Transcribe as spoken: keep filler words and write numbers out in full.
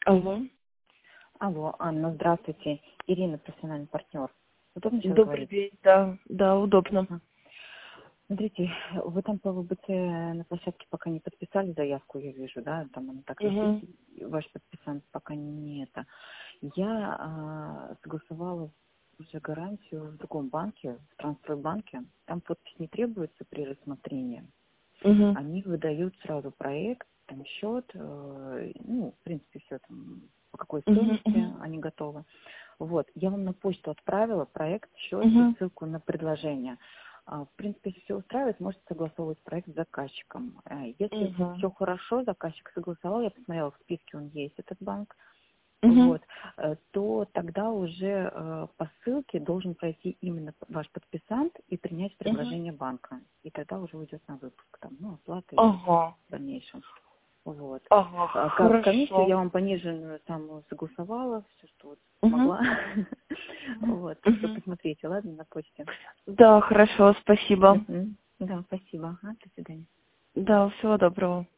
Алло. Алло, Анна, здравствуйте. Ирина, профессиональный партнер. Удобно сейчас Добрый говорить? день. Да, да, удобно. Ага. Смотрите, вы там по ВБЦ на площадке пока не подписали заявку, я вижу, да, там она так висит, Угу. ваш подписант пока не это. Я а, согласовала уже гарантию в другом банке, в Трансстройбанке. Там подпись не требуется при рассмотрении. Угу. Они выдают сразу проект, там счет, э, ну, в принципе, все там, по какой Угу. стоимости они готовы. Вот, я вам на почту отправила проект, счет и Угу. ссылку на предложение. А, В принципе, если все устраивает, можете согласовывать проект с заказчиком. Э, Если Угу. все хорошо, заказчик согласовал, я посмотрела, в списке он есть, этот банк, Угу. вот, э, то тогда уже э, по ссылке должен пройти именно ваш подписант и принять Угу. предложение банка. И тогда уже уйдет на выпуск, там, ну, оплата и Ага. в дальнейшем. Вот. Ага, А ко- комиссию я хорошо. вам пониженную самую согласовала, все, что вот Угу. смогла. Вот, так что Угу. посмотрите, ладно, на почте. Да, хорошо, спасибо. Мгм. Да, спасибо. Ага, до свидания. Да, всего доброго.